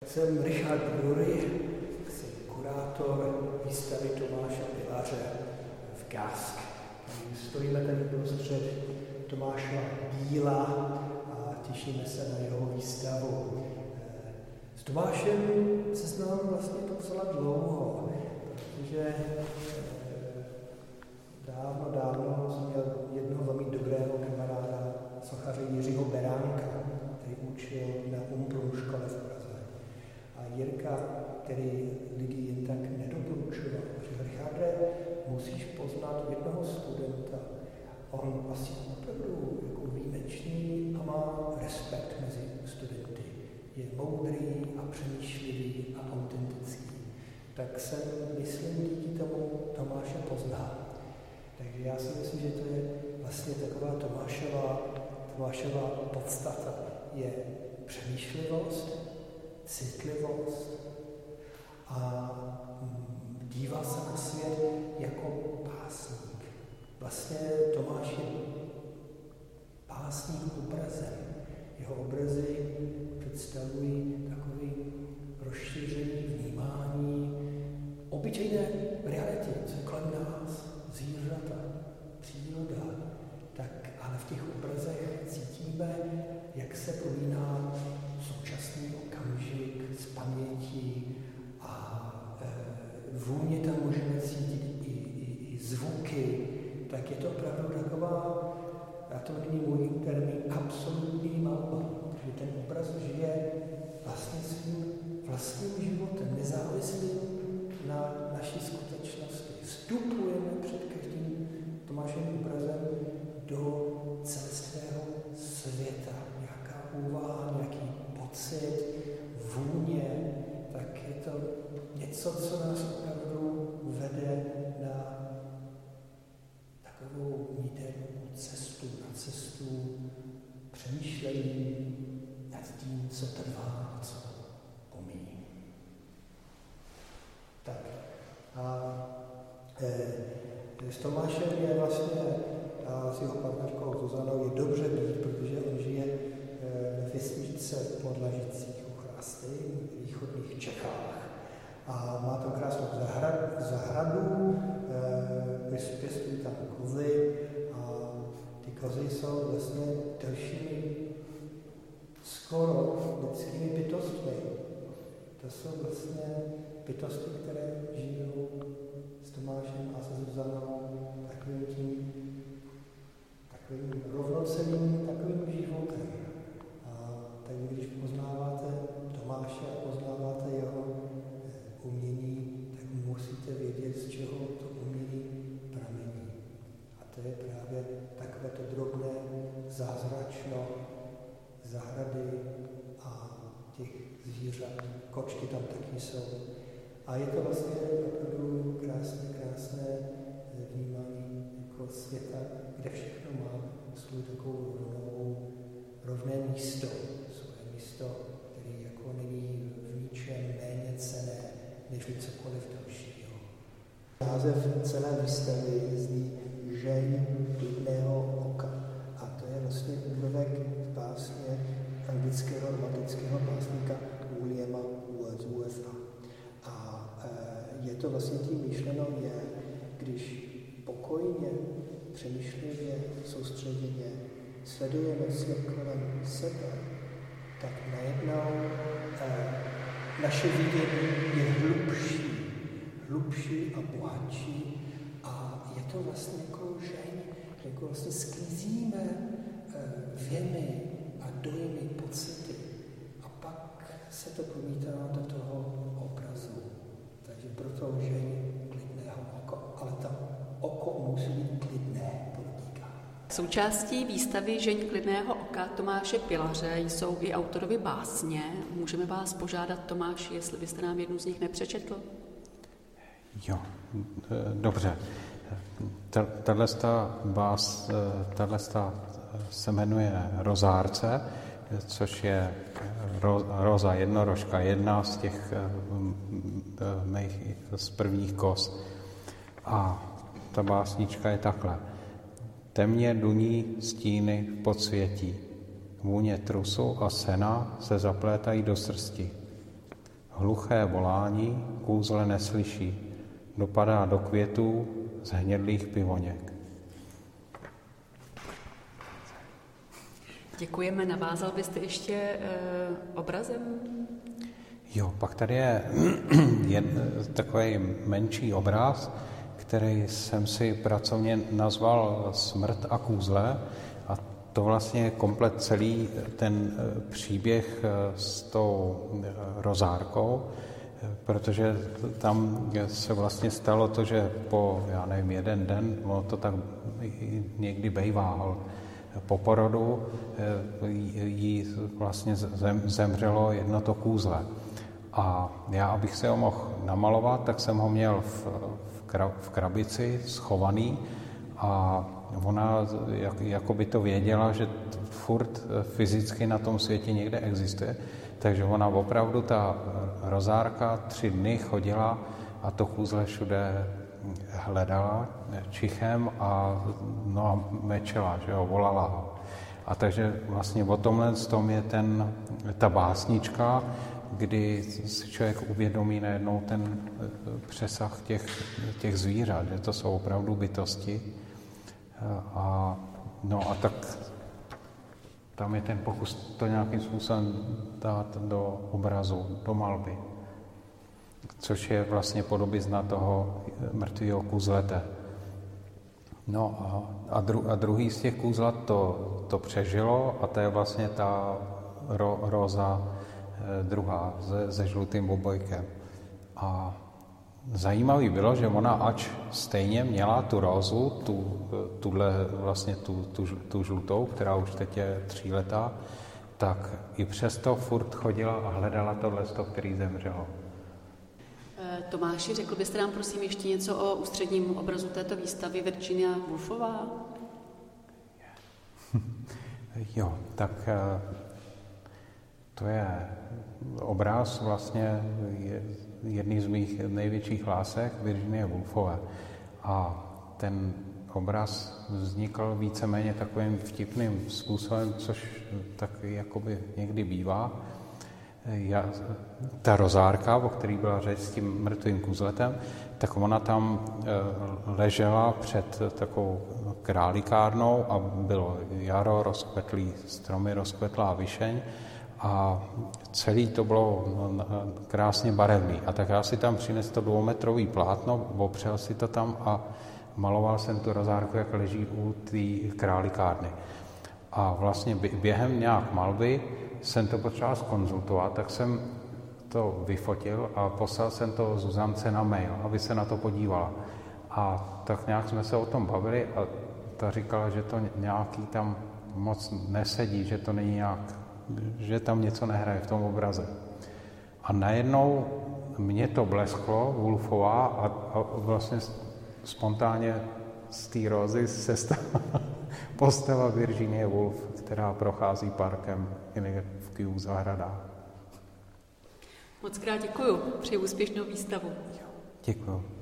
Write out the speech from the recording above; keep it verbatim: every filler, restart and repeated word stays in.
Jsem Richard Drury, jsem kurátor výstavy Tomáše Pilaře v Gask. Stojíme tady prostřed Tomášova díla a těšíme se na jeho výstavu. S Tomášem se znám vlastně docela dlouho, protože dávno, dávno jsem měl jednoho velmi dobrého kamaráda, sochaře Jiřího Beránka, který učil na Umbru škole v Praze. A Jirka, který lidi jen tak nedoporučoval, říkal: Richarde, musíš poznat jednoho studenta. On asi opravdu jako výjimečný a má respekt mezi studenty. Je moudrý a přemýšlivý a autentický. Tak jsem, myslím, díky tomu Tomáše poznal. Takže já si myslím, že to je vlastně taková Tomášova, Tomášova podstata. Je přemýšlivost, citlivost a dívá se na svět jako básník. Vlastně Tomáš je básník obrazem. Jeho obrazy představují takový rozšířený vnímání obyčejné reality, co je kolem nás, zvířata, příroda. Tak, ale v těch obrazech cítíme, jak se prolíná současný okamžik z paměti a e, vůně tam můžeme cítit i, i, i zvuky. Tak je to opravdu taková, a to není můj termín, absolutní malba, že ten obraz žije vlastně svým vlastním životem, nezávislým na naší skutečnosti. Vstupujeme před každým Tomášem obrazem do celého světa. Nějaká úvaha, nějaký pocit, vůně, tak je to něco, co nás opravdu vede na takovou mídernou cestu, na cestu přemýšlení nad tím, co trvá a co pomíjí. Tak a e, s Tomášem je vlastně, a s jeho partnerkou Zuzanou je dobře být, protože on žije e, ve vesničce Podlažicích u Chrásty, v východních Čechách. A má tam krásnou zahradu, zahradu e, pěstují tam kozy a ty kozy jsou vlastně dalšími skoro lidskými bytostmi. To jsou vlastně bytosti, které žijou s Tomášem a se Zuzanou takovým tím takovým rovnocenným takovým životem. A tak když poznáváte Tomáše a poznáváte jeho umění, tak musíte vědět, z čeho to umění pramení. A to je právě takové to drobné zázračno zahrady a těch zvířat. Kočky tam taky jsou. A je to vlastně opravdu krásné, krásné vnímání jako světa, kde všechno má svou takovou rovnou, rovné místo. Svoje místo, které jako není v ničem méně cenné, než cokoliv dalšího. Název celé výstavy zní Žeň klidného oka. A to je vlastně úryvek z básně anglického romantického básníka Williama Wordswortha. A e, je to vlastně tím myšleno, je, když pokojně, přemýšlivě, soustředěně sledujeme svět kolem sebe, tak najednou e, naše vidění je hlubší, hlubší a bohatší a je to vlastně jako žeň, jako vlastně sklízíme e, věmy a dojmy, pocity a pak se to promítá do toho obrazu. Takže proto žeň klidného oko, ale to oko musí být klidné, podotýká. Součástí výstavy Žeň klidného oka Tomáše Pilaře jsou i autorovi básně. Můžeme vás požádat, Tomáši, jestli byste nám jednu z nich nepřečetl? Jo, dobře. Tato bás, tato se jmenuje Rozárce, což je roza, jednorožka, jedna z těch mých z prvních kos. A ta básnička je takhle. Temně duní stíny v podsvětí. Vůně trusu a sena se zaplétají do srsti. hluché volání kůzle neslyší, dopadá do květů z hnědlých pivoněk. Děkujeme. Navázal byste ještě e, obrazem? Jo, pak tady je jed, takový menší obraz, který jsem si pracovně nazval Smrt a kůzle. A to vlastně je komplet celý ten příběh s tou rozárkou, protože tam se vlastně stalo to, že po, já nevím, jeden den, no to tak někdy bejvá, po porodu jí vlastně zemřelo jedno to kůzle. A já, abych se ho mohl namalovat, tak jsem ho měl v, v krabici schovaný a ona jak, jako by to věděla, že furt fyzicky na tom světě někde existuje. Takže ona opravdu, ta rozárka, tři dny chodila a to kůzle všude hledala čichem a, no a mečela, že jo, volala ho. A takže vlastně o tomhle z tom je ten, ta básnička, kdy si člověk uvědomí najednou ten přesah těch, těch zvířat, že to jsou opravdu bytosti. A, no a tak tam je ten pokus to nějakým způsobem dát do obrazu, do malby, což je vlastně podobizna toho mrtvého kůzlete. No a, a, dru, a druhý z těch kůzlat to, to přežilo a to je vlastně ta ro, roza eh, druhá se, se žlutým obojkem. A zajímavý bylo, že ona ač stejně měla tu rózu, tu, tuhle vlastně tu, tu, tu žlutou, která už teď je tříletá, tak i přesto furt chodila a hledala tohle, který zemřelo. Tomáši, řekl byste nám prosím ještě něco o ústředním obrazu této výstavy Virginia Woolfová? Jo, tak to je obraz vlastně jedný z mých největších lásek Virginie Woolfové. A ten obraz vznikl víceméně takovým vtipným způsobem, což tak jakoby někdy bývá. Já, ta rozárka, o který byla řeč s tím mrtvým kůzletem, tak ona tam e, ležela před takovou králikárnou a bylo jaro, rozkvetlý stromy, rozkvetlá višeň a celý to bylo no, krásně barevný. A tak já si tam přinesl to dvoumetrový plátno, opřel si to tam a maloval jsem tu rozárku, jak leží u té králikárny. A vlastně během nějak malby jsem to potřeboval zkonzultovat, tak jsem to vyfotil a poslal jsem to Zuzance na mail, aby se na to podívala. A tak nějak jsme se o tom bavili a ta říkala, že to nějaký tam moc nesedí, že to není nějak, že tam něco nehraje v tom obraze. A najednou mě to blesklo, Woolfová, a, a vlastně spontánně z té rózy se stala postava Virginie Woolf, která prochází parkem v Kew zahradách. Moc krát děkuju. Přeji úspěšnou výstavu. Děkuju.